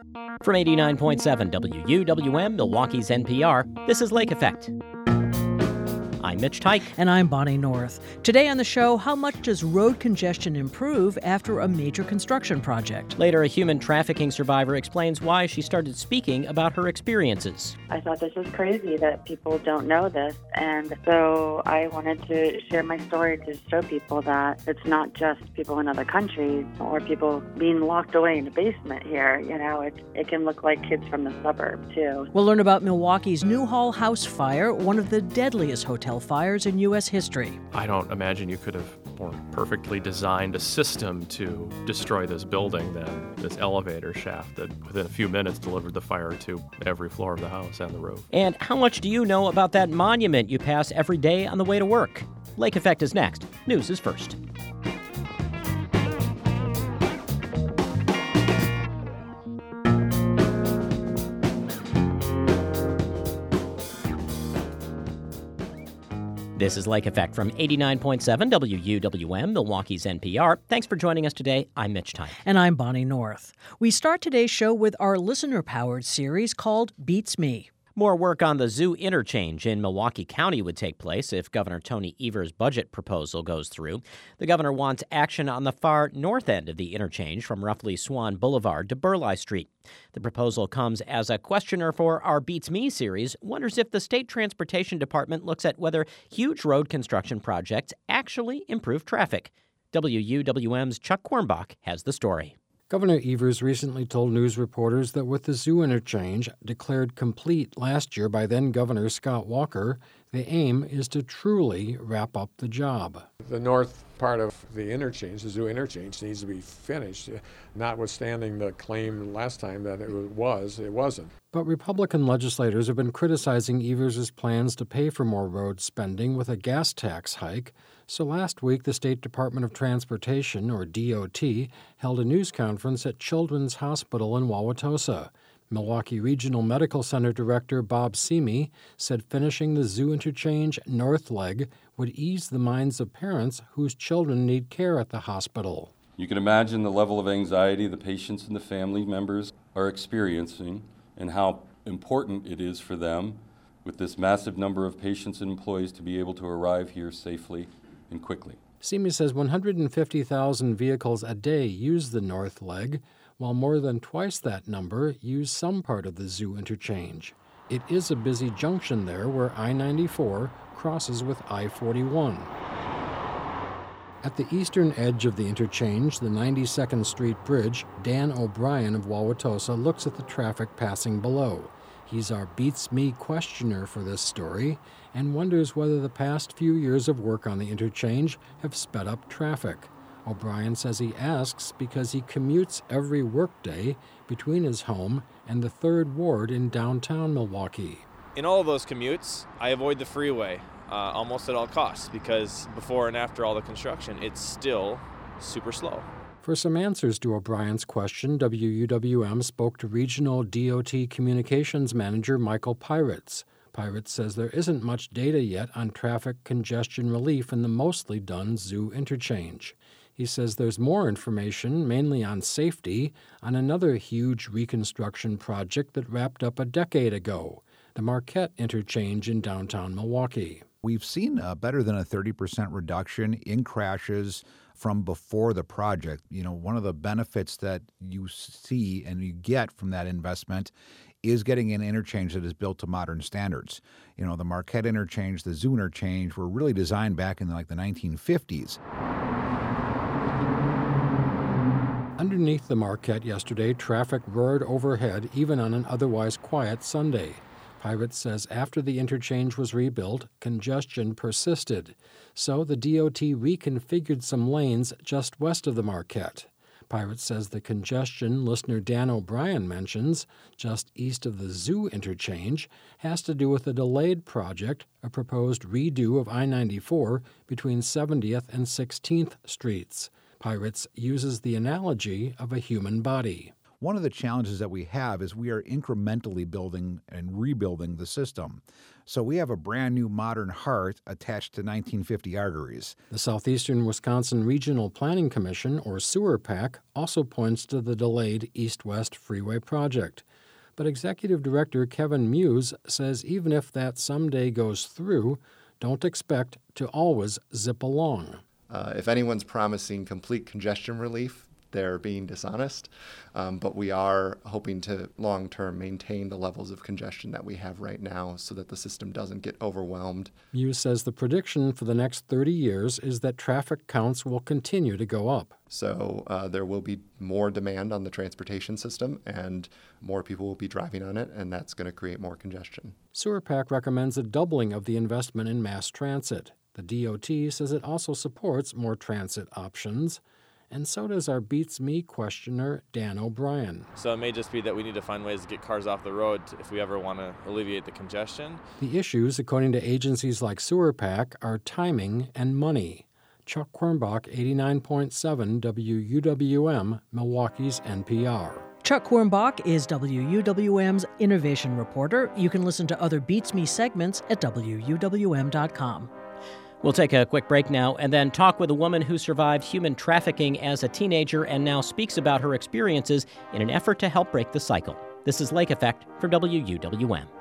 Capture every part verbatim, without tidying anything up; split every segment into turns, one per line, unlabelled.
From eighty-nine point seven W U W M, Milwaukee's N P R, this is Lake Effect. I'm Mitch Teich.
And I'm Bonnie North. Today on the show, how much does road congestion improve after a major construction project?
Later, a human trafficking survivor explains why she started speaking about her experiences.
I thought this was crazy that people don't know this, and so I wanted to share my story to show people that it's not just people in other countries or people being locked away in a basement here. You know, it, it can look like kids from the suburbs, too.
We'll learn about Milwaukee's Newhall House fire, one of the deadliest hotel fires in U S history.
I don't imagine you could have more perfectly designed a system to destroy this building than this elevator shaft that within a few minutes delivered the fire to every floor of the house and the roof.
And how much do you know about that monument you pass every day on the way to work? Lake Effect is next. News is first. This is Lake Effect from eighty-nine point seven W U W M, Milwaukee's N P R. Thanks for joining us today. I'm Mitch Teich.
And I'm Bonnie North. We start today's show with our listener-powered series called Beats Me.
More work on the zoo interchange in Milwaukee County would take place if Governor Tony Evers' budget proposal goes through. The governor wants action on the far north end of the interchange from roughly Swan Boulevard to Burleigh Street. The proposal comes as a questioner for our Beats Me series wonders if the state transportation department looks at whether huge road construction projects actually improve traffic. W U W M's Chuck Quirmbach has the story.
Governor Evers recently told news reporters that with the zoo interchange, declared complete last year by then-Governor Scott Walker, the aim is to truly wrap up the job.
The north part of the interchange, the zoo interchange, needs to be finished, notwithstanding the claim last time that it was, it wasn't.
But Republican legislators have been criticizing Evers' plans to pay for more road spending with a gas tax hike. So last week, the State Department of Transportation, or D O T, held a news conference at Children's Hospital in Wauwatosa. Milwaukee Regional Medical Center Director Bob Semi said finishing the zoo interchange north leg would ease the minds of parents whose children need care at the hospital.
You can imagine the level of anxiety the patients and the family members are experiencing and how important it is for them with this massive number of patients and employees to be able to arrive here safely and quickly.
Semi says one hundred fifty thousand vehicles a day use the north leg, while more than twice that number use some part of the zoo interchange. It is a busy junction there where I ninety-four crosses with I forty-one. At the eastern edge of the interchange, the ninety-second Street Bridge, Dan O'Brien of Wauwatosa looks at the traffic passing below. He's our Beats Me questioner for this story and wonders whether the past few years of work on the interchange have sped up traffic. O'Brien says he asks because he commutes every workday between his home and the third Ward in downtown Milwaukee.
In all of those commutes, I avoid the freeway uh, almost at all costs because before and after all the construction, it's still super slow.
For some answers to O'Brien's question, W U W M spoke to Regional D O T Communications Manager Michael Pirates. Pirates says there isn't much data yet on traffic congestion relief in the mostly done zoo interchange. He says there's more information, mainly on safety, on another huge reconstruction project that wrapped up a decade ago, the Marquette Interchange in downtown Milwaukee.
We've seen uh, better than a thirty percent reduction in crashes from before the project. You know, one of the benefits that you see and you get from that investment is getting an interchange that is built to modern standards. You know, the Marquette Interchange, the zoo interchange were really designed back in like the nineteen fifties.
Underneath the Marquette yesterday, traffic roared overhead even on an otherwise quiet Sunday. Pirates says after the interchange was rebuilt, congestion persisted. So the D O T reconfigured some lanes just west of the Marquette. Pirates says the congestion listener Dan O'Brien mentions, just east of the zoo interchange, has to do with a delayed project, a proposed redo of I ninety-four between seventieth and sixteenth Streets. Pirates uses the analogy of a human body.
One of the challenges that we have is we are incrementally building and rebuilding the system. So we have a brand new modern heart attached to nineteen fifty arteries.
The Southeastern Wisconsin Regional Planning Commission, or Sewer PAC, also points to the delayed East-West Freeway project. But Executive Director Kevin Muse says even if that someday goes through, don't expect to always zip along.
Uh, if anyone's promising complete congestion relief, they're being dishonest. Um, but we are hoping to long-term maintain the levels of congestion that we have right now so that the system doesn't get overwhelmed.
Muse says the prediction for the next thirty years is that traffic counts will continue to go up.
So uh, there will be more demand on the transportation system and more people will be driving on it, and that's going to create more congestion.
Sewer PAC recommends a doubling of the investment in mass transit. The D O T says it also supports more transit options. And so does our Beats Me questioner, Dan O'Brien.
So it may just be that we need to find ways to get cars off the road if we ever want to alleviate the congestion.
The issues, according to agencies like Sewer PAC, are timing and money. Chuck Quirmbach, eighty-nine point seven W U W M, Milwaukee's N P R.
Chuck Quirmbach is W U W M's innovation reporter. You can listen to other Beats Me segments at W U W M dot com.
We'll take a quick break now and then talk with a woman who survived human trafficking as a teenager and now speaks about her experiences in an effort to help break the cycle. This is Lake Effect from W U W M.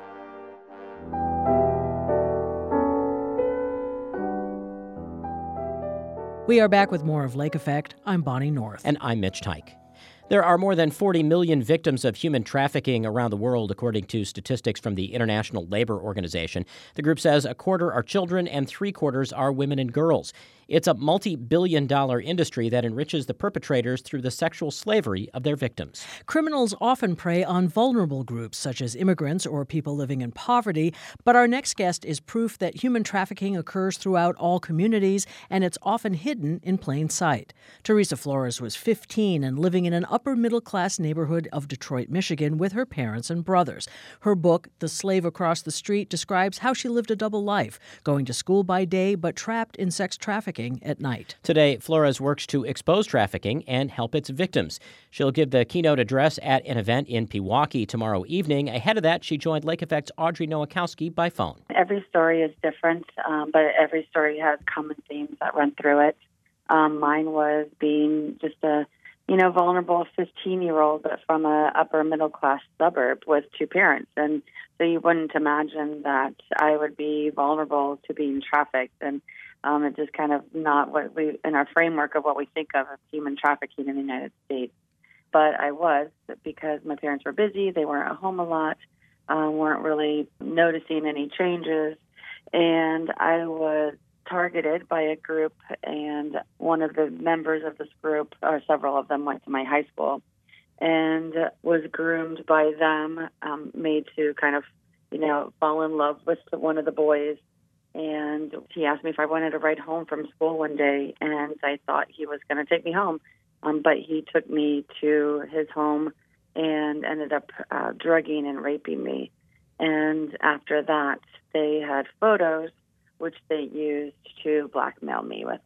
We are back with more of Lake Effect. I'm Bonnie North.
And I'm Mitch Teich. There are more than forty million victims of human trafficking around the world, according to statistics from the International Labor Organization. The group says a quarter are children and three quarters are women and girls. It's a multi-billion dollar industry that enriches the perpetrators through the sexual slavery of their victims.
Criminals often prey on vulnerable groups, such as immigrants or people living in poverty. But our next guest is proof that human trafficking occurs throughout all communities, and it's often hidden in plain sight. Teresa Flores was fifteen and living in an upper-middle-class neighborhood of Detroit, Michigan, with her parents and brothers. Her book, The Slave Across the Street, describes how she lived a double life, going to school by day but trapped in sex trafficking at night.
Today, Flores works to expose trafficking and help its victims. She'll give the keynote address at an event in Pewaukee tomorrow evening. Ahead of that, she joined Lake Effect's Audrey Nowakowski by phone.
Every story is different, um, but every story has common themes that run through it. Um, mine was being just a, you know, vulnerable fifteen-year-old from a upper middle-class suburb with two parents. And so you wouldn't imagine that I would be vulnerable to being trafficked. And Um, it's just kind of not what we, in our framework of what we think of as human trafficking in the United States. But I was, because my parents were busy, they weren't at home a lot, uh, weren't really noticing any changes, and I was targeted by a group, and one of the members of this group, or several of them, went to my high school, and was groomed by them, um, made to kind of, you know, fall in love with one of the boys. And he asked me if I wanted to ride home from school one day, and I thought he was going to take me home. Um, but he took me to his home and ended up uh, drugging and raping me. And after that, they had photos, which they used to blackmail me with.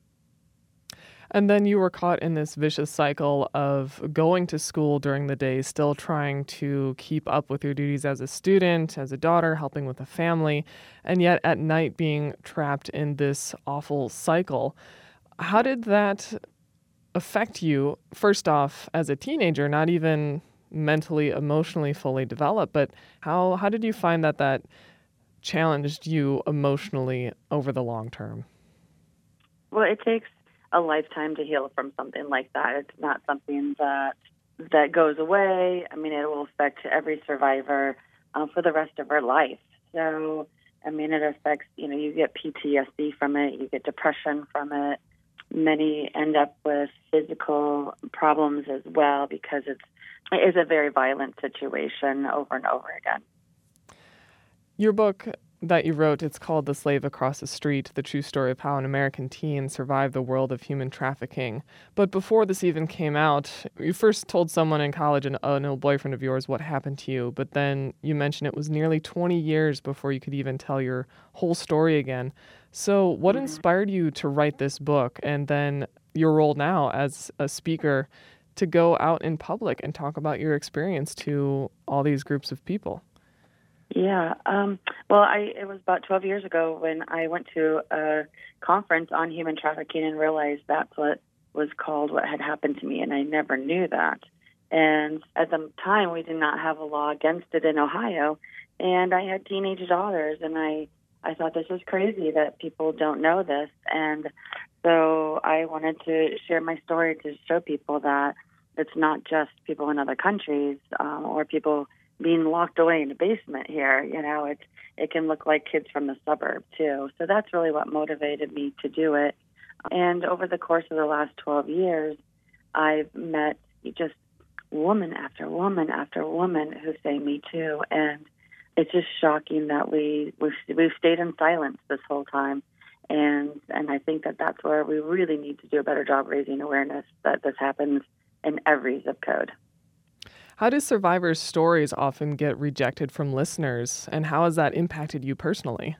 And then you were caught in this vicious cycle of going to school during the day, still trying to keep up with your duties as a student, as a daughter, helping with a family, and yet at night being trapped in this awful cycle. How did that affect you, first off, as a teenager, not even mentally, emotionally fully developed, but how, how did you find that that challenged you emotionally over the long term?
Well, it takes a lifetime to heal from something like that. It's not something that that goes away. I mean, it will affect every survivor uh, for the rest of our life. So, I mean, it affects, you know, you get P T S D from it, you get depression from it. Many end up with physical problems as well because it's it is a very violent situation over and over again.
Your book that you wrote, it's called The Slave Across the Street, the true story of how an American teen survived the world of human trafficking. But before this even came out, you first told someone in college, an, an old boyfriend of yours, what happened to you. But then you mentioned it was nearly twenty years before you could even tell your whole story again. So what mm-hmm. inspired you to write this book, and then your role now as a speaker to go out in public and talk about your experience to all these groups of people?
Yeah. Um, well, I, it was about twelve years ago when I went to a conference on human trafficking and realized that's what was called what had happened to me, and I never knew that. And at the time, we did not have a law against it in Ohio, and I had teenage daughters, and I, I thought this was crazy that people don't know this. And so I wanted to share my story to show people that it's not just people in other countries um, or people being locked away in a basement here. You know, it, it can look like kids from the suburbs, too. So that's really what motivated me to do it. And over the course of the last twelve years, I've met just woman after woman after woman who say me too. And it's just shocking that we, we've, we've stayed in silence this whole time. And and I think that that's where we really need to do a better job raising awareness that this happens in every zip code.
How do survivors' stories often get rejected from listeners, and how has that impacted you personally?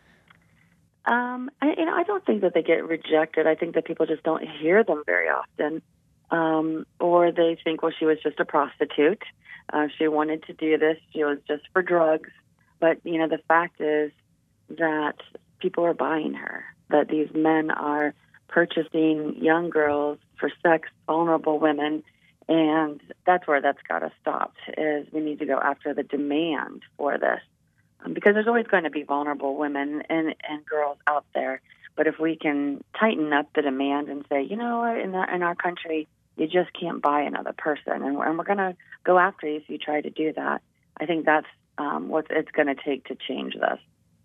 Um, I, you know, I don't think that they get rejected. I think that people just don't hear them very often. Um, or they think, well, she was just a prostitute. Uh, she wanted to do this. She was just for drugs. But, you know, the fact is that people are buying her, that these men are purchasing young girls for sex, vulnerable women. And that's where that's got to stop, is we need to go after the demand for this. Um, because there's always going to be vulnerable women and, and girls out there. But if we can tighten up the demand and say, you know what, in, the, in our country, you just can't buy another person. And we're, and we're going to go after you if you try to do that. I think that's um, what it's going to take to change this.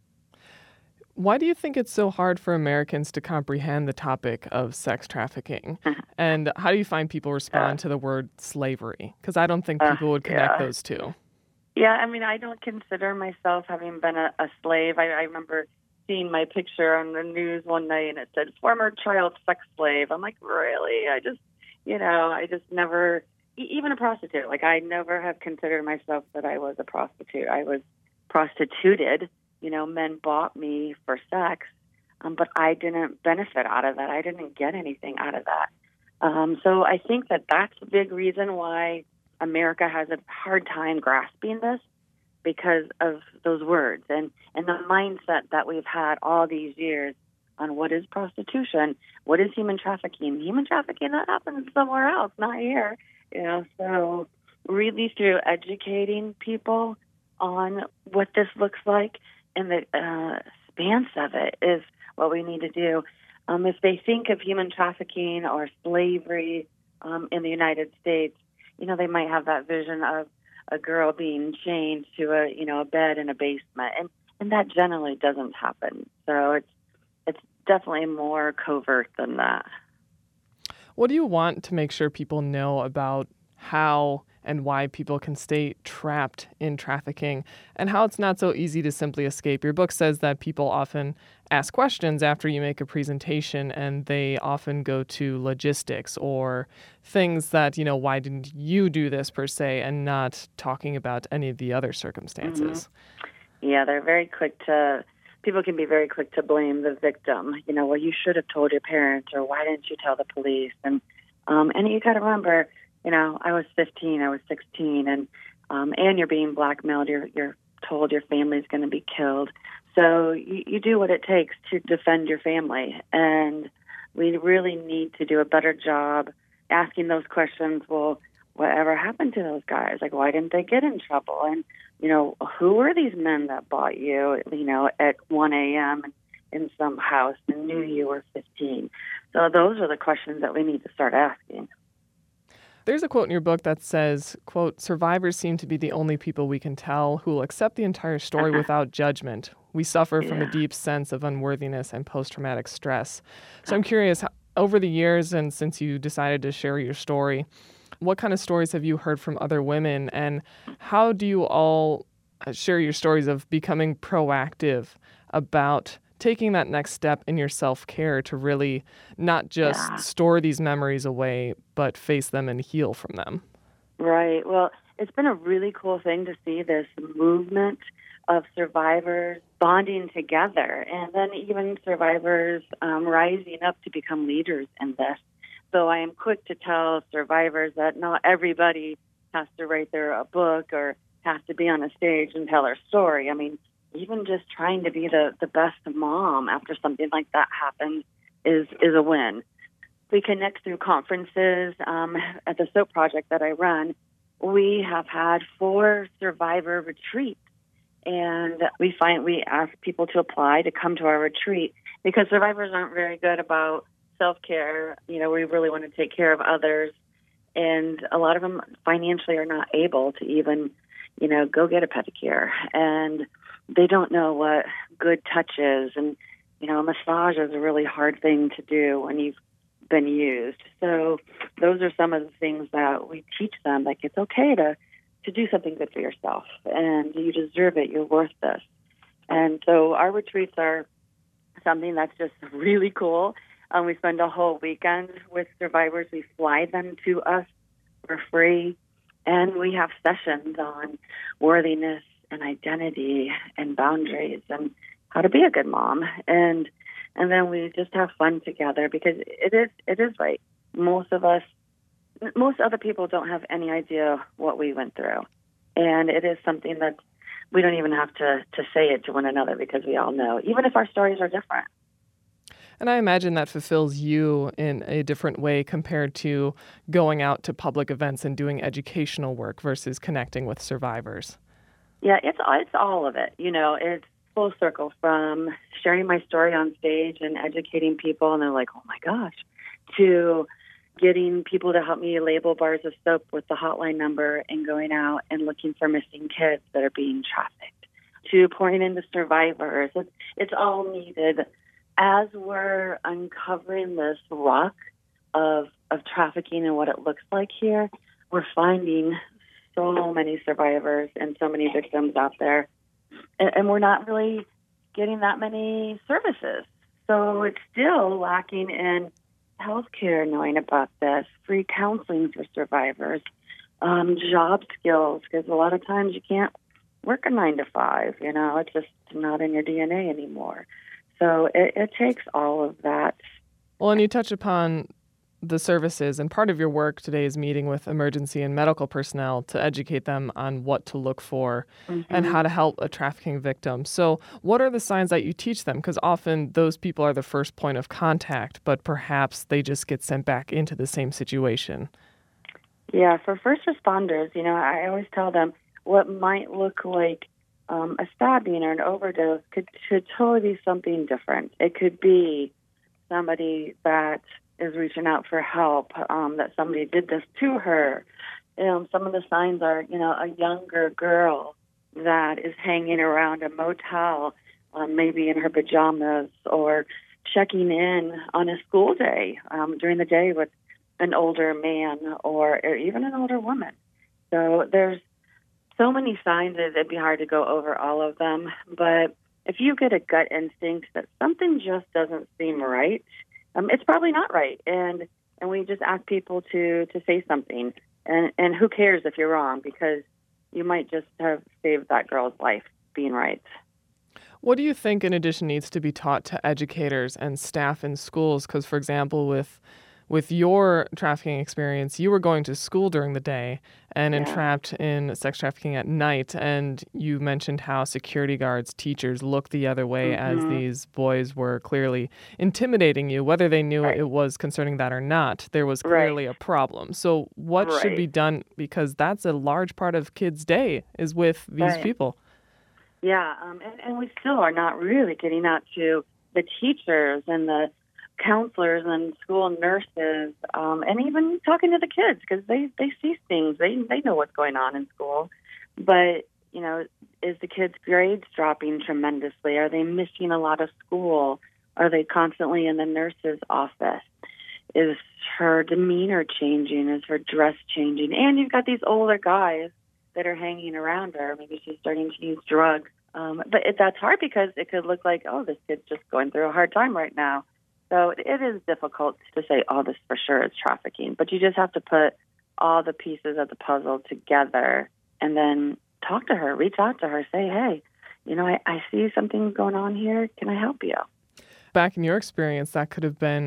Why do you think it's so hard for Americans to comprehend the topic of sex trafficking? And how do you find people respond uh, to the word slavery? Because I don't think people uh, would connect
yeah.
those two.
Yeah, I mean, I don't consider myself having been a, a slave. I, I remember seeing my picture on the news one night, and it said, former child sex slave. I'm like, really? I just, you know, I just never, even a prostitute. Like, I never have considered myself that I was a prostitute. I was prostituted. You know, men bought me for sex, um, but I didn't benefit out of that. I didn't get anything out of that. Um, so I think that that's a big reason why America has a hard time grasping this, because of those words and, and the mindset that we've had all these years on what is prostitution, what is human trafficking. Human trafficking, that happens somewhere else, not here. You know, so really through educating people on what this looks like and the uh, stance of it is what we need to do. Um, if they think of human trafficking or slavery um, in the United States, you know, they might have that vision of a girl being chained to a, you know, a bed in a basement, and, and that generally doesn't happen. So it's it's definitely more covert than that.
What do you want to make sure people know about how and why people can stay trapped in trafficking, and how it's not so easy to simply escape? Your book says that people often ask questions after you make a presentation, and they often go to logistics or things that, you know, why didn't you do this per se, and not talking about any of the other circumstances.
Mm-hmm. Yeah, they're very quick to, people can be very quick to blame the victim. You know, well, you should have told your parents, or why didn't you tell the police? And um, and you got to remember, you know, I was fifteen, I was sixteen, and um, and you're being blackmailed. You're you're told your family's going to be killed. So you, you do what it takes to defend your family. And we really need to do a better job asking those questions. Well, whatever happened to those guys? Like, why didn't they get in trouble? And, you know, who were these men that bought you, you know, at one a.m. in some house and knew you were fifteen? So those are the questions that we need to start asking.
There's a quote in your book that says, quote, survivors seem to be the only people we can tell who will accept the entire story uh-huh. without judgment. We suffer yeah. from a deep sense of unworthiness and post-traumatic stress. So I'm curious, over the years and since you decided to share your story, what kind of stories have you heard from other women, and how do you all share your stories of becoming proactive about taking that next step in your self-care to really not just yeah. store these memories away, but face them and heal from them?
Right. Well, it's been a really cool thing to see this movement of survivors bonding together, and then even survivors um, rising up to become leaders in this. So I am quick to tell survivors that not everybody has to write their a book or has to be on a stage and tell their story. I mean, even just trying to be the, the best mom after something like that happens is, is a win. We connect through conferences. Um, at the SOAP project that I run, we have had four survivor retreats. And we find we ask people to apply to come to our retreat because survivors aren't very good about self-care. You know, we really want to take care of others. And a lot of them financially are not able to even, you know, go get a pedicure. And they don't know what good touch is. And, you know, a massage is a really hard thing to do when you've been used. So those are some of the things that we teach them. Like, it's okay to, to do something good for yourself, and you deserve it. You're worth this. And so our retreats are something that's just really cool. Um, we spend a whole weekend with survivors. We fly them to us for free, and we have sessions on worthiness and identity and boundaries and how to be a good mom. And and then we just have fun together because it is it is right. Most of us, most other people don't have any idea what we went through, and it is something that we don't even have to to say it to one another because we all know, even if our stories are different.
And I imagine that fulfills you in a different way compared to going out to public events and doing educational work versus connecting with survivors.
Yeah, it's it's all of it. You know, it's full circle from sharing my story on stage and educating people, and they're like, oh my gosh, to getting people to help me label bars of soap with the hotline number and going out and looking for missing kids that are being trafficked, to pouring into survivors. It's, it's all needed. As we're uncovering this rock of of trafficking and what it looks like here, we're finding so many survivors and so many victims out there, and, and we're not really getting that many services. So it's still lacking in healthcare knowing about this, free counseling for survivors, um, job skills, because a lot of times you can't work a nine to five. You know, it's just not in your D N A anymore. So it, it takes all of that.
Well, and you touch upon the services, and part of your work today is meeting with emergency and medical personnel to educate them on what to look for mm-hmm. and how to help a trafficking victim. So what are the signs that you teach them? Because often those people are the first point of contact, but perhaps they just get sent back into the same situation.
Yeah, for first responders, you know, I always tell them what might look like um, a stabbing or an overdose could should totally be something different. It could be somebody that is reaching out for help, um, that somebody did this to her. You know, some of the signs are, you know, a younger girl that is hanging around a motel, um, maybe in her pajamas, or checking in on a school day um, during the day with an older man or, or even an older woman. So there's so many signs that it'd be hard to go over all of them. But if you get a gut instinct that something just doesn't seem right, Um, it's probably not right, and and we just ask people to, to say something, and and who cares if you're wrong, because you might just have saved that girl's life being right.
What do you think, in addition, needs to be taught to educators and staff in schools? Because, for example, with with your trafficking experience, you were going to school during the day and yeah. entrapped in sex trafficking at night. And you mentioned how security guards, teachers looked the other way mm-hmm. as these boys were clearly intimidating you, whether they knew right. it was concerning that or not. There was clearly right. a problem. So what right. should be done? Because that's a large part of kids' day is with these
right.
people.
Yeah, um, and, and we still are not really getting out to the teachers and the counselors and school nurses, um, and even talking to the kids, because they, they see things. They they know what's going on in school. But, you know, is the kids' grades dropping tremendously? Are they missing a lot of school? Are they constantly in the nurse's office? Is her demeanor changing? Is her dress changing? And you've got these older guys that are hanging around her. Maybe she's starting to use drugs. Um, but it, that's hard because it could look like, oh, this kid's just going through a hard time right now. So it is difficult to say, oh, this for sure is trafficking. But you just have to put all the pieces of the puzzle together and then talk to her, reach out to her, say, hey, you know, I, I see something going on here. Can I help you?
Back in your experience, that could have been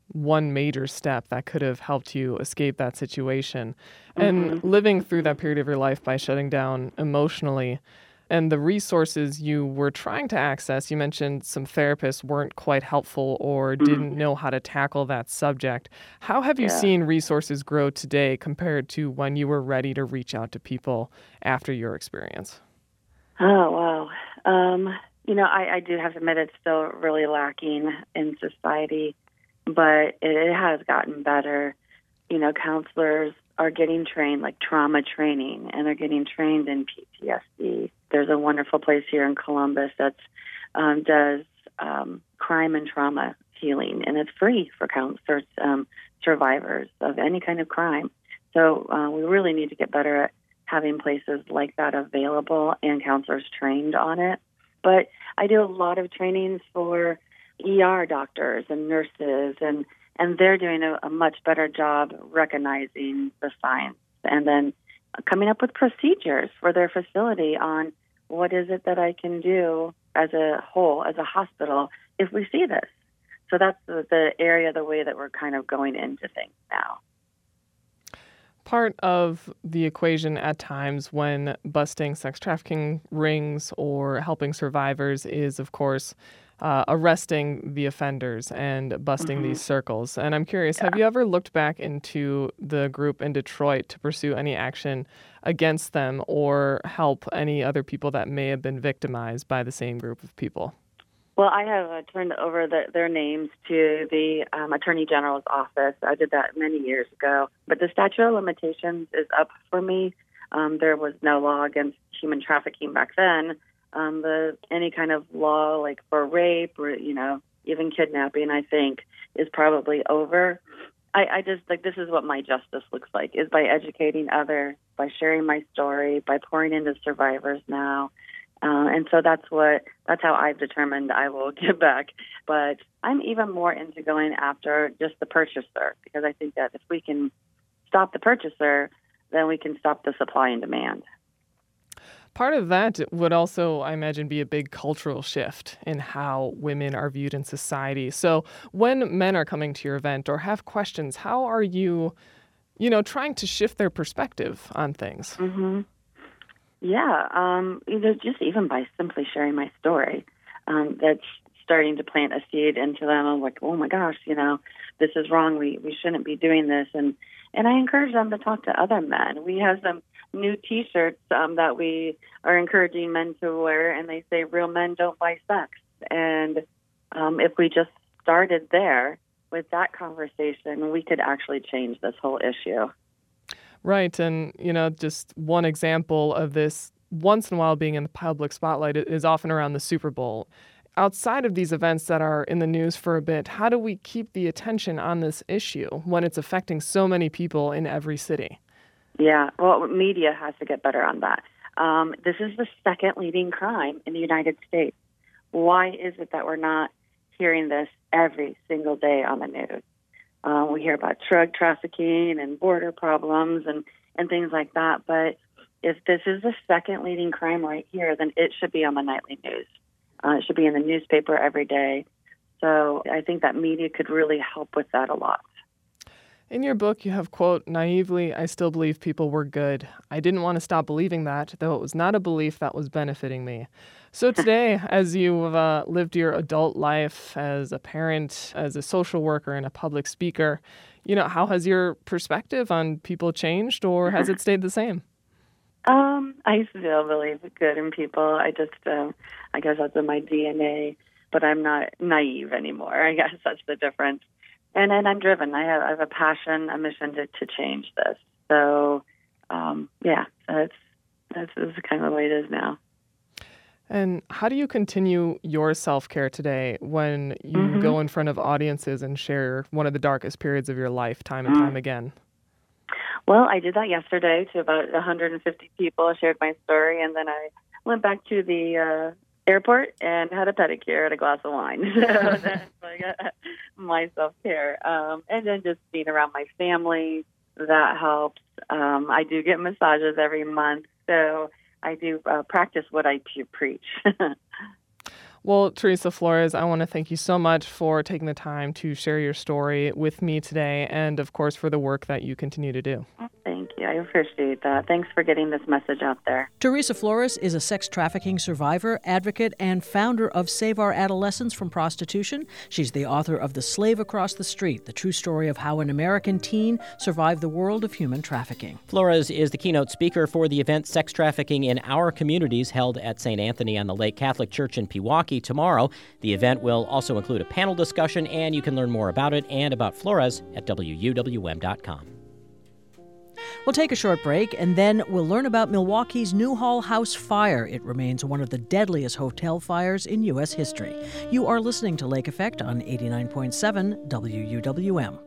one major step that could have helped you escape that situation.
Mm-hmm.
And living through that period of your life by shutting down emotionally, and the resources you were trying to access, you mentioned some therapists weren't quite helpful or didn't know how to tackle that subject. How have you
Yeah.
seen resources grow today compared to when you were ready to reach out to people after your experience?
Oh, wow. Um, you know, I, I do have to admit it's still really lacking in society, but it, it has gotten better. You know, counselors are getting trained, like trauma training, and they're getting trained in P T S D. There's a wonderful place here in Columbus that um, does um, crime and trauma healing, and it's free for counselors, um, survivors of any kind of crime. So uh, we really need to get better at having places like that available and counselors trained on it. But I do a lot of trainings for E R doctors and nurses, and, and they're doing a, a much better job recognizing the signs and then coming up with procedures for their facility on what is it that I can do as a whole, as a hospital, if we see this. So that's the, the area, the way that we're kind of going into things now.
Part of the equation at times when busting sex trafficking rings or helping survivors is, of course, uh, arresting the offenders and busting
Mm-hmm.
these circles. And I'm curious,
Yeah.
have you ever looked back into the group in Detroit to pursue any action against them or help any other people that may have been victimized by the same group of people?
Well, I have uh, turned over the, their names to the um, Attorney General's office. I did that many years ago. But the statute of limitations is up for me. Um, there was no law against human trafficking back then. Um, the any kind of law like for rape or, you know, even kidnapping, I think, is probably over. I, I just, like, this is what my justice looks like, is by educating others, by sharing my story, by pouring into survivors now. Uh, and so that's what that's how I've determined I will give back. But I'm even more into going after just the purchaser, because I think that if we can stop the purchaser, then we can stop the supply and demand.
Part of that would also, I imagine, be a big cultural shift in how women are viewed in society. So when men are coming to your event or have questions, how are you, you know, trying to shift their perspective on things?
Mm-hmm. Yeah, um, either just even by simply sharing my story, um, that's starting to plant a seed into them. I'm like, oh my gosh, you know, this is wrong. We we shouldn't be doing this. And and I encourage them to talk to other men. We have some new T-shirts um, that we are encouraging men to wear, and they say, real men don't buy sex. And um, if we just started there with that conversation, we could actually change this whole issue.
Right. And, you know, just one example of this once in a while being in the public spotlight is often around the Super Bowl. Outside of these events that are in the news for a bit, how do we keep the attention on this issue when it's affecting so many people in every city?
Yeah, well, media has to get better on that. Um, this is the second leading crime in the United States. Why is it that we're not hearing this every single day on the news? Uh, we hear about drug trafficking and border problems and, and things like that. But if this is the second leading crime right here, then it should be on the nightly news. Uh, it should be in the newspaper every day. So I think that media could really help with that a lot.
In your book, you have, quote, naively, I still believe people were good. I didn't want to stop believing that, though it was not a belief that was benefiting me. So today, as you've uh, lived your adult life as a parent, as a social worker, and a public speaker, you know, how has your perspective on people changed, or has it stayed the same?
Um, I still believe good in people. I just, um, I guess that's in my D N A, but I'm not naive anymore. I guess that's the difference. And then I'm driven. I have, I have a passion, a mission to, to change this. So, um, yeah, that's, that's, that's kind of the way it is now.
And how do you continue your self-care today when you
Mm-hmm.
go in front of audiences and share one of the darkest periods of your life time and
Mm.
time again?
Well, I did that yesterday to about one hundred fifty people. I shared my story, and then I went back to the uh, airport and had a pedicure and a glass of wine. So that's like uh, my self-care. Um, and then just being around my family, that helps. Um, I do get massages every month, so I do uh, practice what I pre- preach.
Well, Teresa Flores, I want to thank you so much for taking the time to share your story with me today and, of course, for the work that you continue to do.
Thank you. I appreciate that. Thanks for getting this message out there.
Teresa Flores is a sex trafficking survivor, advocate, and founder of Save Our Adolescents from Prostitution. She's the author of The Slave Across the Street, the true story of how an American teen survived the world of human trafficking.
Flores is the keynote speaker for the event Sex Trafficking in Our Communities, held at Saint Anthony on the Lake Catholic Church in Pewaukee tomorrow. The event will also include a panel discussion, and you can learn more about it and about Flores at W U W M dot com.
We'll take a short break, and then we'll learn about Milwaukee's Newhall House fire. It remains one of the deadliest hotel fires in U S history. You are listening to Lake Effect on eighty-nine point seven W U W M.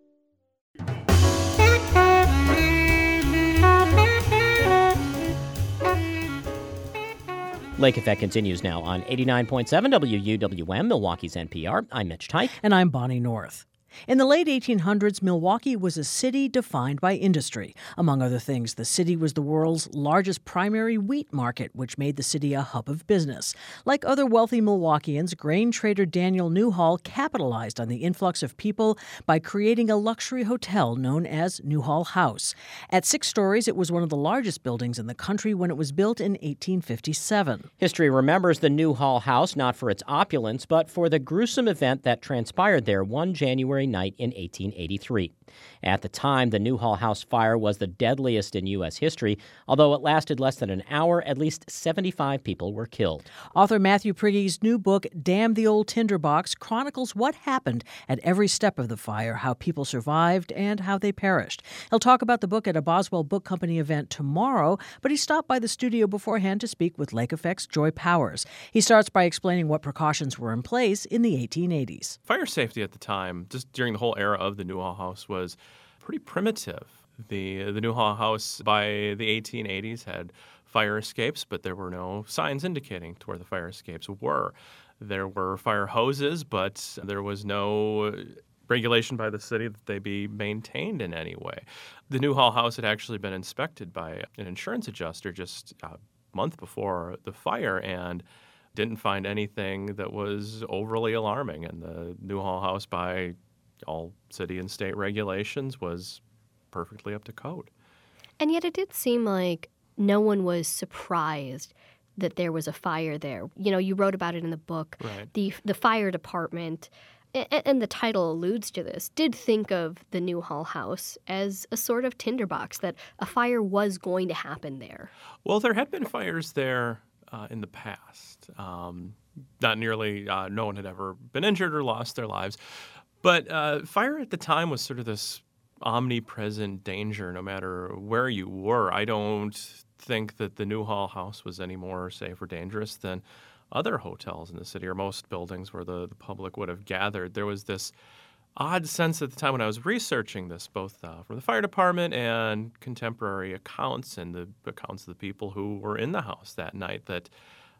Lake Effect continues now on eighty-nine point seven W U W M, Milwaukee's N P R. I'm Mitch Teich.
And I'm Bonnie North. In the late eighteen hundreds, Milwaukee was a city defined by industry. Among other things, the city was the world's largest primary wheat market, which made the city a hub of business. Like other wealthy Milwaukeeans, grain trader Daniel Newhall capitalized on the influx of people by creating a luxury hotel known as Newhall House. At six stories, it was one of the largest buildings in the country when it was built in eighteen fifty-seven.
History remembers the Newhall House not for its opulence, but for the gruesome event that transpired there one January night in eighteen eighty-three. At the time, the Newhall House fire was the deadliest in U S history. Although it lasted less than an hour, at least seventy-five people were killed.
Author Matthew Prigge's new book, Damn the Old Tinderbox, chronicles what happened at every step of the fire, how people survived, and how they perished. He'll talk about the book at a Boswell Book Company event tomorrow, but he stopped by the studio beforehand to speak with Lake Effect's Joy Powers. He starts by explaining what precautions were in place in the eighteen eighties.
Fire safety at the time, just during the whole era of the Newhall House, was pretty primitive. The the Newhall House by the eighteen eighties had fire escapes, but there were no signs indicating to where the fire escapes were. There were fire hoses, but there was no regulation by the city that they be maintained in any way. The Newhall House had actually been inspected by an insurance adjuster just a month before the fire and didn't find anything that was overly alarming. And the Newhall House, by all city and state regulations, was perfectly up to code.
And yet it did seem like no one was surprised that there was a fire there. You know, you wrote about it in the book.
Right.
The the fire department, and the title alludes to this, did think of the Newhall House as a sort of tinderbox, that a fire was going to happen there.
Well, there had been fires there uh, in the past. Um, not nearly, uh, no one had ever been injured or lost their lives. But uh, fire at the time was sort of this omnipresent danger no matter where you were. I don't think that the Newhall House was any more safe or dangerous than other hotels in the city or most buildings where the, the public would have gathered. There was this odd sense at the time when I was researching this, both uh, from the fire department and contemporary accounts and the accounts of the people who were in the house that night, that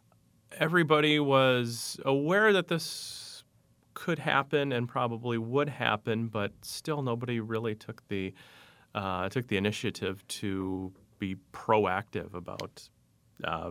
everybody was aware that this could happen and probably would happen, but still nobody really took the uh, took the initiative to be proactive about uh,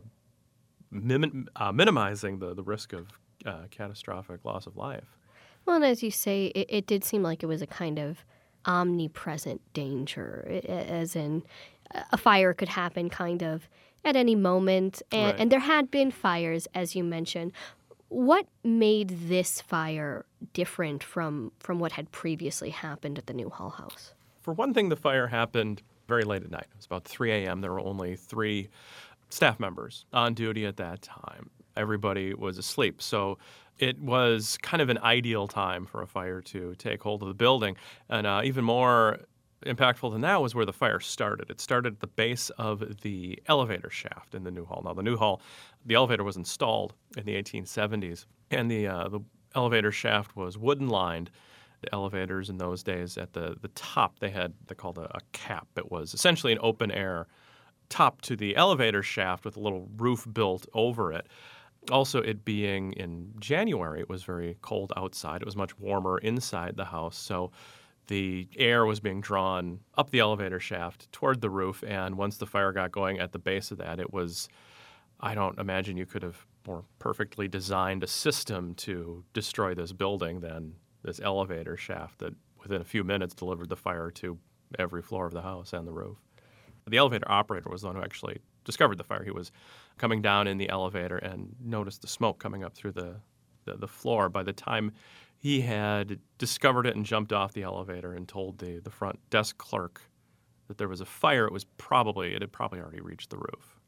mim- uh, minimizing the, the risk of uh, catastrophic loss of life.
Well, and as you say, it, it did seem like it was a kind of omnipresent danger, as in a fire could happen kind of at any moment, and,
Right.
and there had been fires, as you mentioned. What made this fire different from, from what had previously happened at the Newhall House?
For one thing, the fire happened very late at night. It was about three a.m. There were only three staff members on duty at that time. Everybody was asleep. So it was kind of an ideal time for a fire to take hold of the building. And uh, even more impactful than that was where the fire started. It started at the base of the elevator shaft in the Newhall. Now, the Newhall, the elevator was installed in the eighteen seventies, and the uh, the elevator shaft was wooden lined. The elevators in those days, at the, the top, they had, they called a, a cap. It was essentially an open air top to the elevator shaft with a little roof built over it. Also, it being in January, it was very cold outside. It was much warmer inside the house. So the air was being drawn up the elevator shaft toward the roof. And once the fire got going at the base of that, it was, I don't imagine you could have more perfectly designed a system to destroy this building than this elevator shaft that within a few minutes delivered the fire to every floor of the house and the roof. The elevator operator was the one who actually discovered the fire. He was coming down in the elevator and noticed the smoke coming up through the, the, the floor. By the time he had discovered it and jumped off the elevator and told the, the front desk clerk that there was a fire, it was probably it had probably already reached the roof.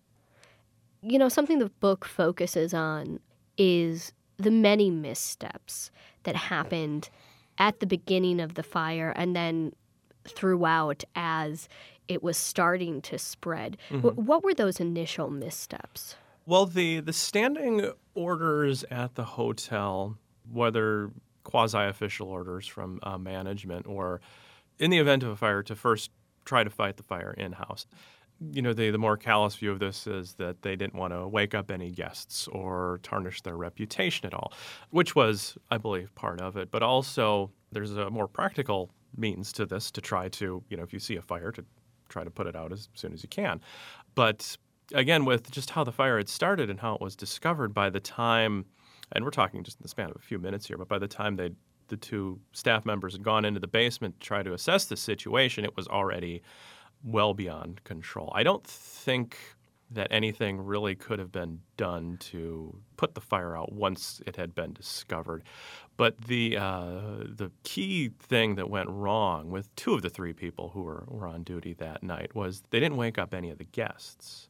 You know, something the book focuses on is the many missteps that happened at the beginning of the fire and then throughout as it was starting to spread. Mm-hmm. W- what were those initial missteps?
Well, the, the standing orders at the hotel, whether quasi-official orders from uh, management or in the event of a fire to first try to fight the fire in-house. You know, the, the more callous view of this is that they didn't want to wake up any guests or tarnish their reputation at all, which was, I believe, part of it. But also there's a more practical means to this to try to, you know, if you see a fire, to try to put it out as soon as you can. But again, with just how the fire had started and how it was discovered by the time, and we're talking just in the span of a few minutes here, but by the time they the two staff members had gone into the basement to try to assess the situation, it was already well beyond control. I don't think that anything really could have been done to put the fire out once it had been discovered. But the uh, the key thing that went wrong with two of the three people who were, were on duty that night was they didn't wake up any of the guests.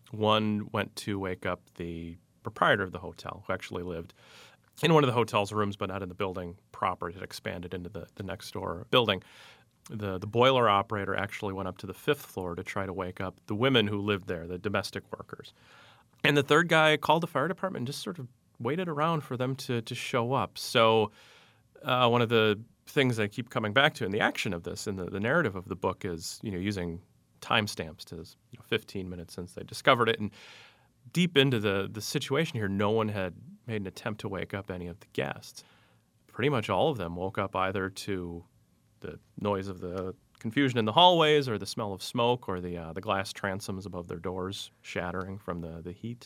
One went to wake up the proprietor of the hotel, who actually lived in one of the hotel's rooms, but not in the building proper. It had expanded into the, the next door building. The the boiler operator actually went up to the fifth floor to try to wake up the women who lived there, the domestic workers. And the third guy called the fire department and just sort of waited around for them to, to show up. So uh, one of the things I keep coming back to in the action of this, in the, the narrative of the book, is, you know, using timestamps to, you know, fifteen minutes since they discovered it. And deep into the, the situation here, no one had made an attempt to wake up any of the guests. Pretty much all of them woke up either to the noise of the confusion in the hallways or the smell of smoke or the uh, the glass transoms above their doors shattering from the, the heat.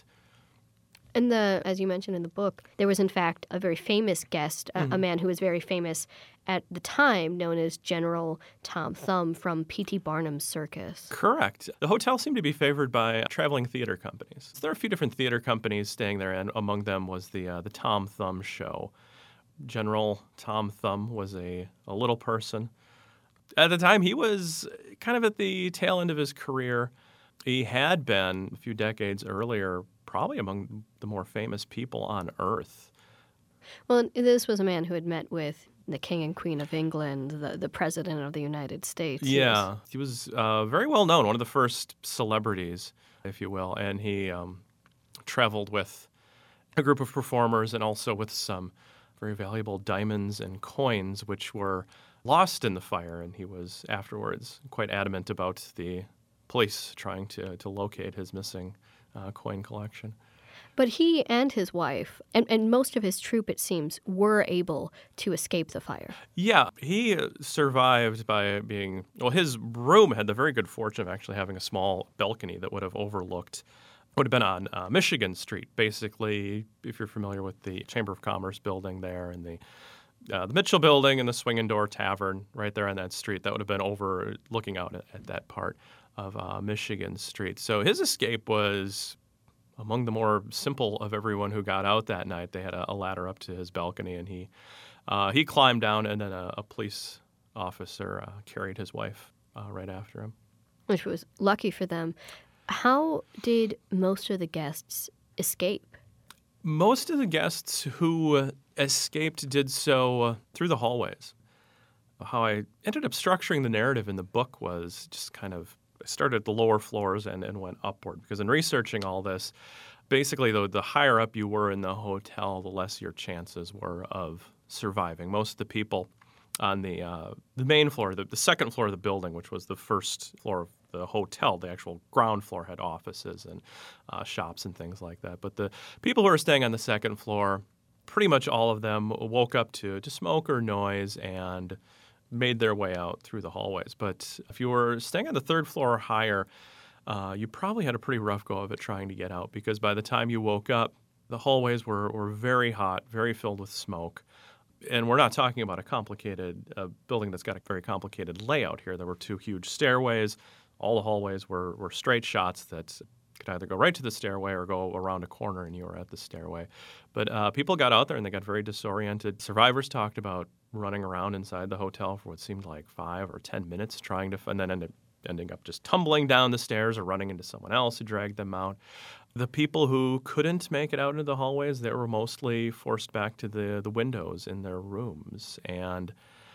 And the, as you mentioned in the book, there was in fact a very famous guest, mm-hmm. a, a man who was very famous at the time, known as General Tom Thumb from P T Barnum's circus.
Correct. The hotel seemed to be favored by traveling theater companies. There are a few different theater companies staying there, and among them was the uh, the Tom Thumb show. General Tom Thumb was a, a little person. At the time, he was kind of at the tail end of his career. He had been, a few decades earlier, probably among the more famous people on Earth.
Well, this was a man who had met with the King and Queen of England, the, the President of the United States.
Yeah, he was, he was uh, very well known, one of the first celebrities, if you will, and he um, traveled with a group of performers and also with some very valuable diamonds and coins, which were lost in the fire, and he was afterwards quite adamant about the police trying to, to locate his missing uh, coin collection.
But he and his wife, and, and most of his troop, it seems, were able to escape the fire.
Yeah, he survived by being, well, his room had the very good fortune of actually having a small balcony that would have overlooked, would have been on uh, Michigan Street, basically, if you're familiar with the Chamber of Commerce building there and the uh, the Mitchell Building and the Swinging Door Tavern right there on that street. That would have been over looking out at, at that part of uh, Michigan Street. So his escape was among the more simple of everyone who got out that night. They had a, a ladder up to his balcony, and he uh, he climbed down, and then a, a police officer uh, carried his wife uh, right after him.
Which was lucky for them. How did most of the guests escape?
Most of the guests who escaped did so uh, through the hallways. How I ended up structuring the narrative in the book was just kind of, I started at the lower floors and, and went upward, because in researching all this, basically the, the higher up you were in the hotel, the less your chances were of surviving. Most of the people on the uh, the main floor, the, the second floor of the building, which was the first floor of the hotel, the actual ground floor had offices and uh, shops and things like that. But the people who were staying on the second floor, pretty much all of them woke up to, to smoke or noise and made their way out through the hallways. But if you were staying on the third floor or higher, uh, you probably had a pretty rough go of it trying to get out, because by the time you woke up, The hallways were, were very hot, very filled with smoke. And we're not talking about a complicated uh, building that's got a very complicated layout here. There were two huge stairways. All the hallways were, were straight shots that could either go right to the stairway or go around a corner and you were at the stairway. But uh, people got out there and they got very disoriented. Survivors talked about running around inside the hotel for what seemed like five or ten minutes trying to, and then ended, ending up just tumbling down the stairs or running into someone else who dragged them out. The people who couldn't make it out into the hallways, they were mostly forced back to the, the windows in their rooms. And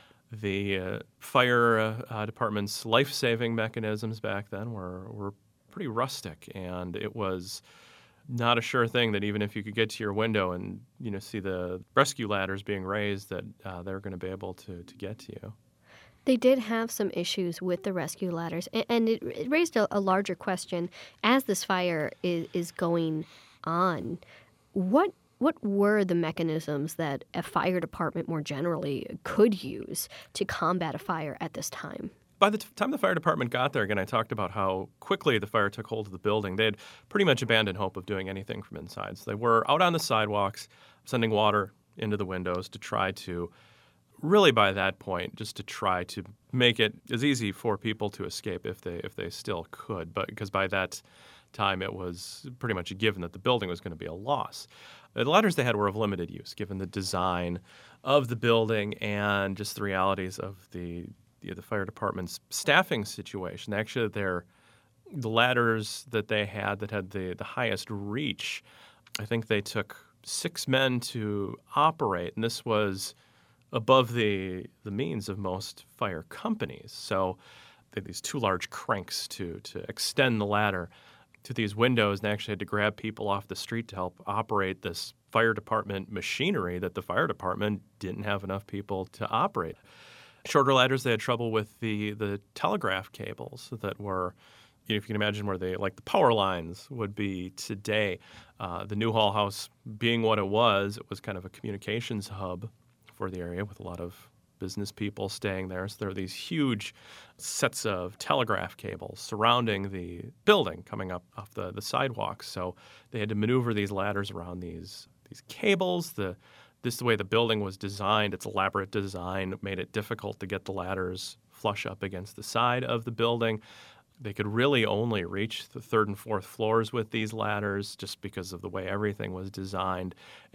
the uh, fire uh, department's life-saving mechanisms back then were, were pretty rustic. And it was not a sure thing that even if you could get to your window and, you know, see the rescue ladders being raised, that uh, they're going to be able to, to get to you.
They did have some issues with the rescue ladders, and it, it raised a, a larger question as this fire is, is going on. What what were the mechanisms that a fire department more generally could use to combat a fire at this time?
By the t- time the fire department got there, again, I talked about how quickly the fire took hold of the building. They had pretty much abandoned hope of doing anything from inside. So they were out on the sidewalks, sending water into the windows to try to really by that point, just to try to make it as easy for people to escape if they if they still could. But because by that time it was pretty much a given that the building was going to be a loss. The ladders they had were of limited use given the design of the building and just the realities of the the, the fire department's staffing situation. Actually, their the ladders that they had that had the, the highest reach, I think they took six men to operate, and this was above the the means of most fire companies. So they had these two large cranks to to extend the ladder to these windows, and they actually had to grab people off the street to help operate this fire department machinery that the fire department didn't have enough people to operate. Shorter ladders, they had trouble with the the telegraph cables that were, you know, if you can imagine where they, like the power lines would be today. Uh, the Newhall House being what it was, it was kind of a communications hub for the area with a lot of business people staying there. So there were these huge sets of telegraph cables surrounding the building coming up off the, the sidewalks. So they had to maneuver these ladders around these these cables. The This the way the building was designed, its elaborate design made it difficult to get the ladders flush up against the side of the building. They could really only reach the third and fourth floors with these ladders just because of the way everything was designed.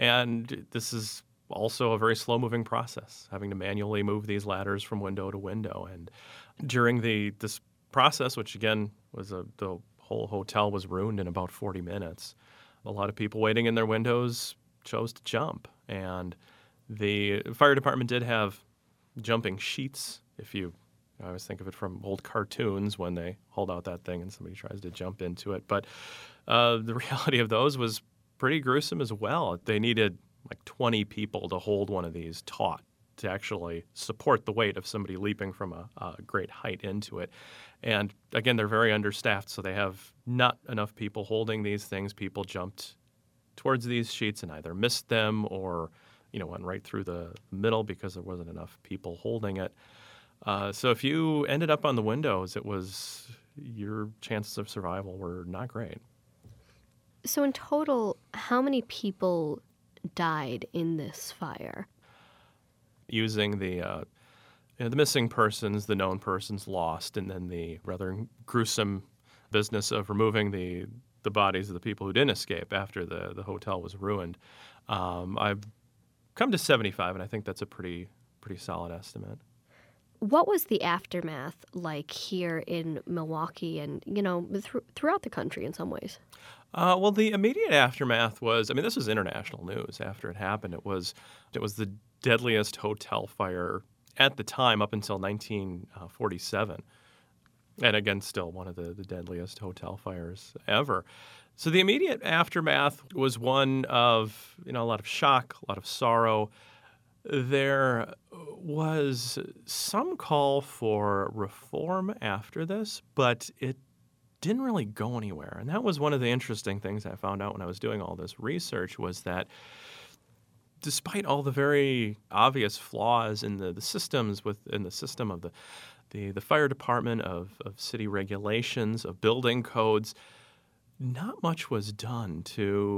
And this is also a very slow-moving process, having to manually move these ladders from window to window. And during the this process, which again was a, the whole hotel was ruined in about forty minutes, a lot of people waiting in their windows chose to jump. And the fire department did have jumping sheets. If you, I always think of it from old cartoons when they hold out that thing and somebody tries to jump into it. But uh, the reality of those was pretty gruesome as well. They needed like twenty people to hold one of these taut to actually support the weight of somebody leaping from a, a great height into it. And again, they're very understaffed, so they have not enough people holding these things. People jumped towards these sheets and either missed them or, you know, went right through the middle because there wasn't enough people holding it. Uh, so if you ended up on the windows, it was your chances of survival were not great.
So in total, how many people died in this fire?
Using the uh, you know, the missing persons, the known persons lost, and then the rather gruesome business of removing the the bodies of the people who didn't escape after the, the hotel was ruined. Um, I've come to seventy-five, and I think that's a pretty pretty solid estimate.
What was the aftermath like here in Milwaukee and, you know, th- throughout the country in some ways?
Uh, well, the immediate aftermath was, I mean, this was international news after it happened. It was it was the deadliest hotel fire at the time up until nineteen forty-seven. And again, still one of the, the deadliest hotel fires ever. So the immediate aftermath was one of, you know, a lot of shock, a lot of sorrow. There was some call for reform after this, but it didn't really go anywhere. And that was one of the interesting things I found out when I was doing all this research was that despite all the very obvious flaws in the, the systems within the system of the the, the fire department, of, of city regulations, of building codes, not much was done to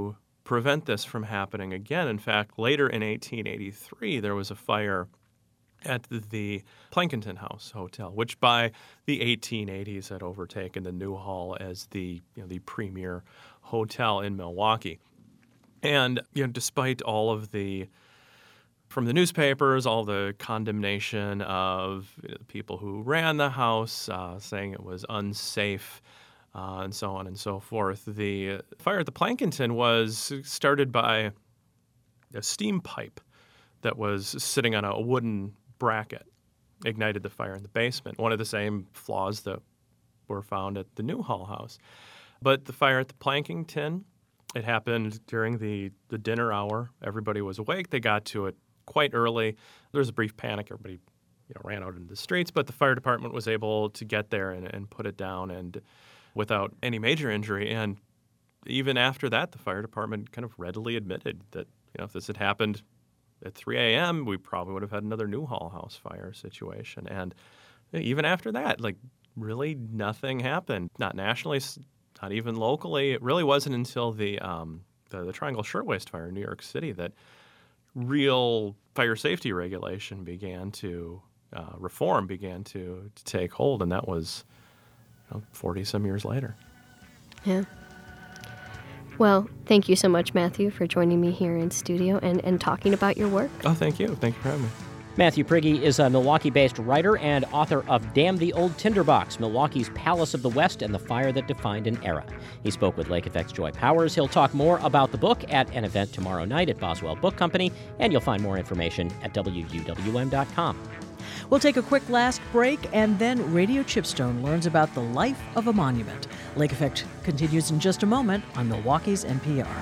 prevent this from happening again. In fact, later in eighteen eighty-three, there was a fire at the Plankinton House Hotel, which by the eighteen eighties had overtaken the Newhall as the you know, the premier hotel in Milwaukee. And you know, despite all of the from the newspapers, all the condemnation of you know, the people who ran the house, uh, saying it was unsafe, uh, and so on and so forth, the fire at the Plankinton was started by a steam pipe that was sitting on a wooden bracket, ignited the fire in the basement. One of the same flaws that were found at the Newhall house. But the fire at the Plankinton, it happened during the, the dinner hour. Everybody was awake. They got to it quite early. There was a brief panic. Everybody you know, ran out into the streets, but the fire department was able to get there and, and put it down and without any major injury. And even after that, the fire department kind of readily admitted that you know, if this had happened at three a.m., we probably would have had another Newhall house fire situation. And even after that, like, really nothing happened. Not nationally, not even locally. It really wasn't until the um, the, the Triangle Shirtwaist Fire in New York City that real fire safety regulation began to, uh, reform began to, to take hold. And that was you know, forty-some years later.
Yeah. Well, thank you so much, Matthew, for joining me here in studio and, and talking about your work.
Oh, thank you. Thank you for having me.
Matthew Prigge is a Milwaukee-based writer and author of Damn the Old Tinderbox, Milwaukee's Palace of the West and the Fire That Defined an Era. He spoke with Lake Effect's Joy Powers. He'll talk more about the book at an event tomorrow night at Boswell Book Company, and you'll find more information at W U W M dot com.
We'll take a quick last break, and then Radio Chipstone learns about the life of a monument. Lake Effect continues in just a moment on Milwaukee's N P R.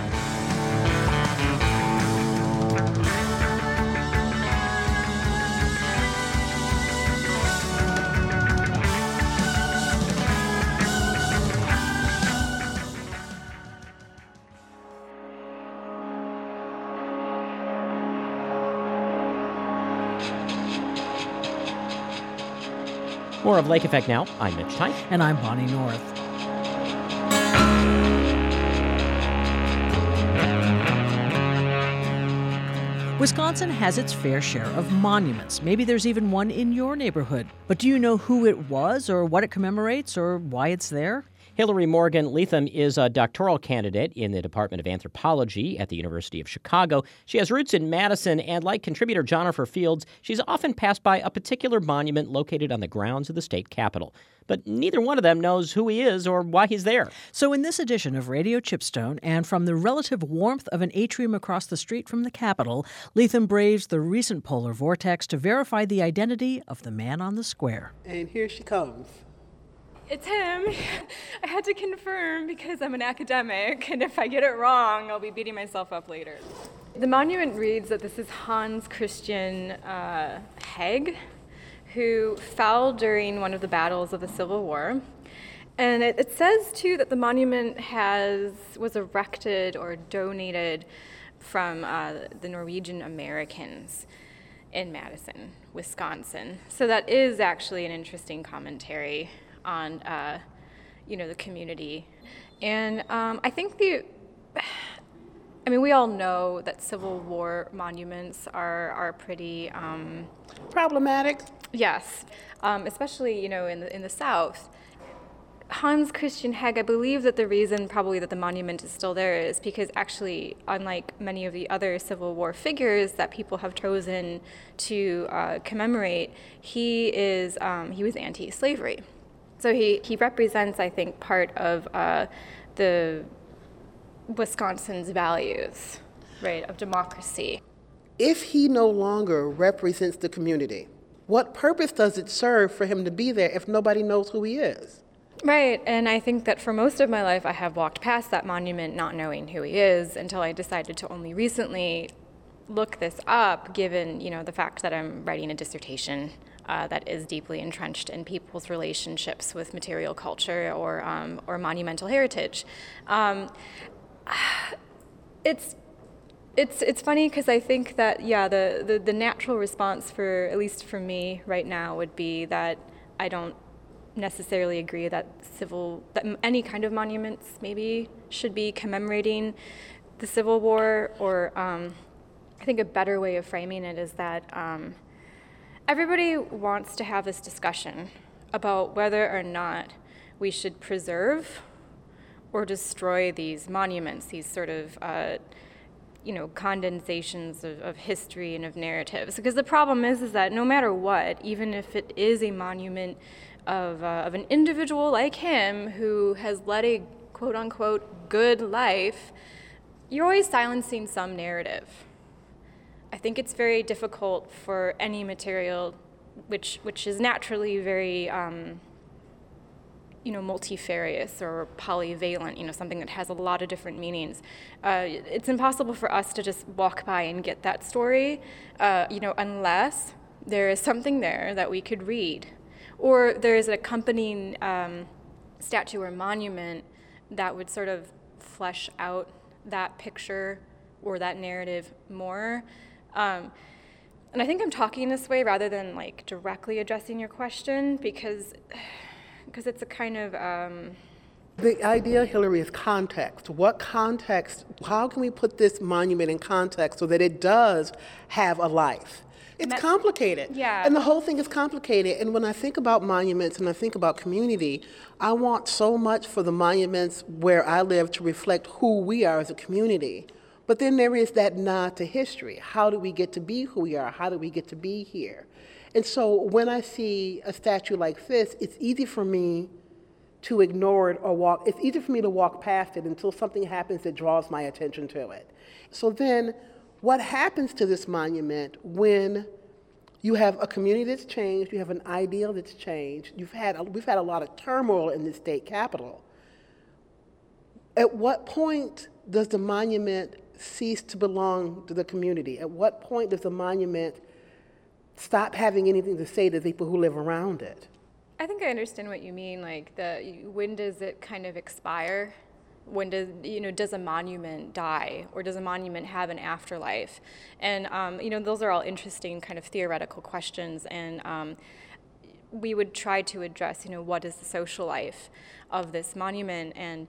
More of Lake Effect now. I'm Mitch Teich.
And I'm Bonnie North. Wisconsin has its fair share of monuments. Maybe there's even one in your neighborhood. But do you know who it was, or what it commemorates, or why it's there?
Hillary Morgan Leatham is a doctoral candidate in the Department of Anthropology at the University of Chicago. She has roots in Madison, and like contributor Jennifer Fields, she's often passed by a particular monument located on the grounds of the state capitol. But neither one of them knows who he is or why he's there.
So in this edition of Radio Chipstone, and from the relative warmth of an atrium across the street from the Capitol, Leatham braves the recent polar vortex to verify the identity of the man on the square.
And here she comes.
It's him. I had to confirm because I'm an academic, and if I get it wrong, I'll be beating myself up later. The monument reads that this is Hans Christian uh, Heg, who fell during one of the battles of the Civil War. And it, it says, too, that the monument has was erected or donated from uh, the Norwegian Americans in Madison, Wisconsin. So that is actually an interesting commentary on, uh, you know, the community. And um, I think the, I mean, we all know that Civil War monuments are, are pretty um,
problematic.
Yes, um, especially, you know, in the, in the South. Hans Christian Heg, I believe that the reason probably that the monument is still there is because actually, unlike many of the other Civil War figures that people have chosen to uh, commemorate, he is um, he was anti-slavery. So he, he represents, I think, part of uh, the Wisconsin's values, right, of democracy.
If he no longer represents the community, what purpose does it serve for him to be there if nobody knows who he is?
Right, and I think that for most of my life I have walked past that monument not knowing who he is until I decided to only recently look this up, given, you know, the fact that I'm writing a dissertation Uh, that is deeply entrenched in people's relationships with material culture or um, or monumental heritage. Um, it's it's it's funny because I think that yeah the, the the natural response for at least for me right now would be that I don't necessarily agree that civil that any kind of monuments maybe should be commemorating the Civil War, or um, I think a better way of framing it is that um, everybody wants to have this discussion about whether or not we should preserve or destroy these monuments, these sort of uh, you know, condensations of, of history and of narratives. Because the problem is, is that no matter what, even if it is a monument of, uh, of an individual like him who has led a quote unquote good life, you're always silencing some narrative. I think it's very difficult for any material which, which is naturally very um, you know, multifarious or polyvalent, you know, something that has a lot of different meanings. Uh, it's impossible for us to just walk by and get that story, uh, you know, unless there is something there that we could read, or there is an accompanying um, statue or monument that would sort of flesh out that picture or that narrative more. Um, and I think I'm talking this way rather than like directly addressing your question, because because it's a kind of... Um...
The idea, Hillary, is context. What context, how can we put this monument in context so that it does have a life? It's complicated.
Yeah.
And the whole thing is complicated. And when I think about monuments and I think about community, I want so much for the monuments where I live to reflect who we are as a community. But then there is that nod to history. How do we get to be who we are? How do we get to be here? And so when I see a statue like this, it's easy for me to ignore it or walk, it's easy for me to walk past it until something happens that draws my attention to it. So then what happens to this monument when you have a community that's changed, you have an ideal that's changed, you've had, a, we've had a lot of turmoil in the state capitol. At what point does the monument cease to belong to the community? At what point does the monument stop having anything to say to the people who live around it?
I think I understand what you mean. Like, the when does it kind of expire? When does, you know, does a monument die, or does a monument have an afterlife? And um, you know, those are all interesting kind of theoretical questions. And um, we would try to address, you know, what is the social life of this monument? And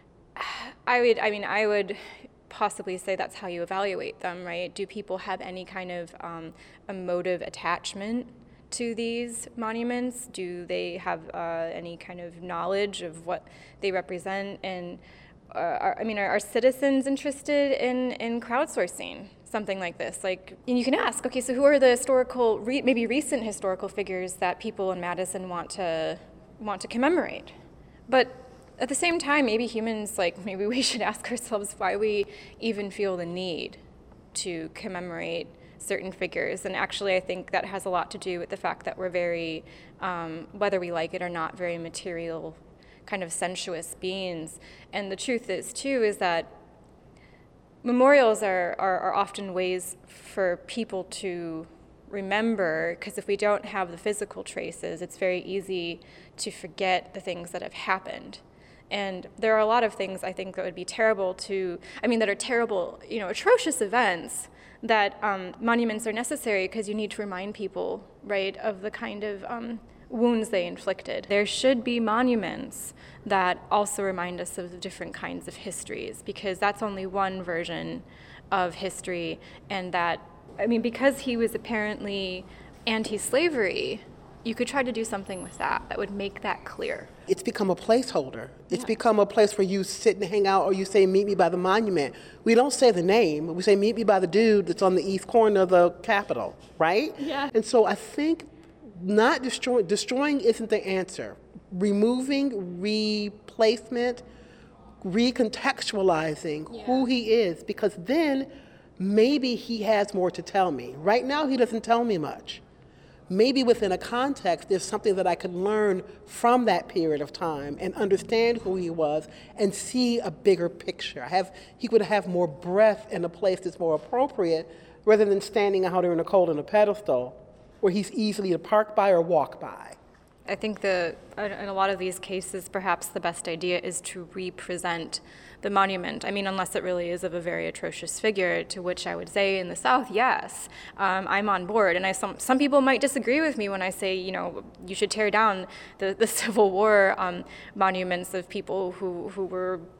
I would, I mean, I would possibly say that's how you evaluate them, right? Do people have any kind of um, emotive attachment to these monuments? Do they have uh, any kind of knowledge of what they represent? And uh, are, I mean, are, are citizens interested in, in crowdsourcing something like this? Like, and you can ask, okay, so who are the historical, re- maybe recent historical figures that people in Madison want to want to commemorate? But at the same time, maybe humans, like, maybe we should ask ourselves why we even feel the need to commemorate certain figures. And actually, I think that has a lot to do with the fact that we're very, um, whether we like it or not, very material, kind of sensuous beings. And the truth is, too, is that memorials are, are, are often ways for people to remember, because if we don't have the physical traces, it's very easy to forget the things that have happened. And there are a lot of things, I think, that would be terrible to, I mean, that are terrible, you know, atrocious events, that um, monuments are necessary because you need to remind people, right, of the kind of um, wounds they inflicted. There should be monuments that also remind us of the different kinds of histories, because that's only one version of history. And that, I mean, because he was apparently anti-slavery, you could try to do something with that that would make that clear.
It's become a placeholder. It's
Yeah.
become a place where you sit and hang out, or you say, meet me by the monument. We don't say the name. We say, meet me by the dude that's on the east corner of the Capitol, right?
Yeah.
And so I think not destroying, destroying isn't the answer. Removing, replacement, recontextualizing
Yeah.
who he is, because then maybe he has more to tell me. Right now, he doesn't tell me much. Maybe within a context, there's something that I could learn from that period of time and understand who he was and see a bigger picture. I have, he would have more breadth in a place that's more appropriate, rather than standing out there in the cold on a pedestal where he's easily to park by or walk by.
I think the, in a lot of these cases, perhaps the best idea is to represent the monument. I mean, unless it really is of a very atrocious figure, to which I would say in the South, yes, um, I'm on board. And I, some, some people might disagree with me when I say, you know, you should tear down the, the Civil War um, monuments of people who, who were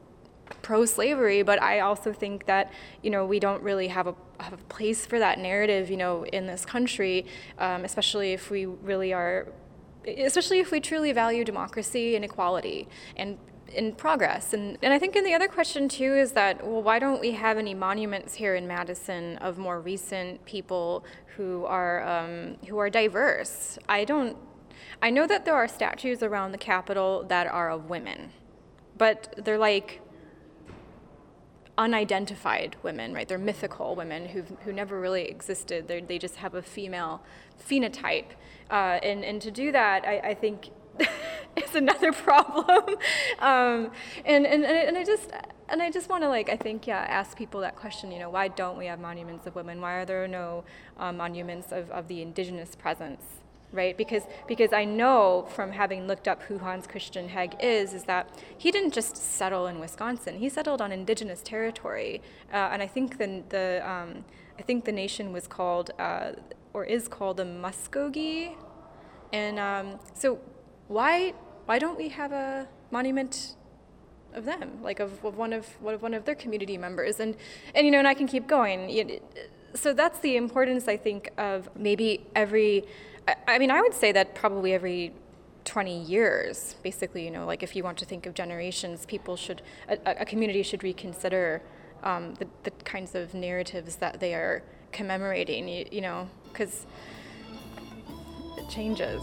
pro-slavery, but I also think that, you know, we don't really have a, have a place for that narrative, you know, in this country, um, especially if we really are, especially if we truly value democracy and equality and in progress. And, and I think in the other question too is that, well, why don't we have any monuments here in Madison of more recent people who are um, who are diverse? I don't, I know that there are statues around the Capitol that are of women, but they're like unidentified women, right? They're mythical women who who never really existed. They're, they just have a female phenotype. Uh, and, and to do that, I, I think is another problem. um, and, and, and I just and I just want to, like, I think, yeah, ask people that question, you know, why don't we have monuments of women? Why are there no um, monuments of, of the indigenous presence? Right, because because I know from having looked up who Hans Christian Heg is, is that he didn't just settle in Wisconsin. He settled on indigenous territory, uh, and I think the the um, I think the nation was called uh, or is called the Muskogee, and um, so why why don't we have a monument of them, like of, of one of one of their community members, and and you know, and I can keep going. So that's the importance, I think, of maybe every. I mean, I would say that probably every twenty years, basically, you know, like if you want to think of generations, people should, a, a community should reconsider um, the, the kinds of narratives that they are commemorating, you, you know, because it changes.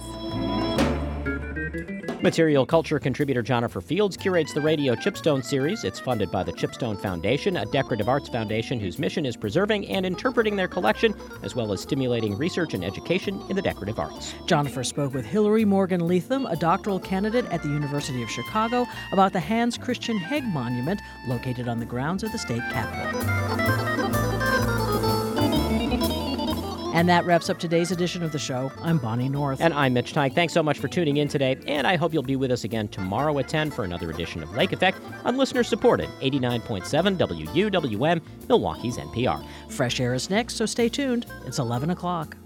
Material culture contributor Jennifer Fields curates the Radio Chipstone series. It's funded by the Chipstone Foundation, a decorative arts foundation whose mission is preserving and interpreting their collection, as well as stimulating research and education in the decorative arts.
Jennifer spoke with Hillary Morgan Leatham, a doctoral candidate at the University of Chicago, about the Hans Christian Heg Monument located on the grounds of the state capitol. And that wraps up today's edition of the show. I'm Bonnie North.
And I'm Mitch Teich. Thanks so much for tuning in today, and I hope you'll be with us again tomorrow at ten for another edition of Lake Effect on listener-supported eighty-nine point seven W U W M, Milwaukee's N P R.
Fresh Air is next, so stay tuned. It's eleven o'clock.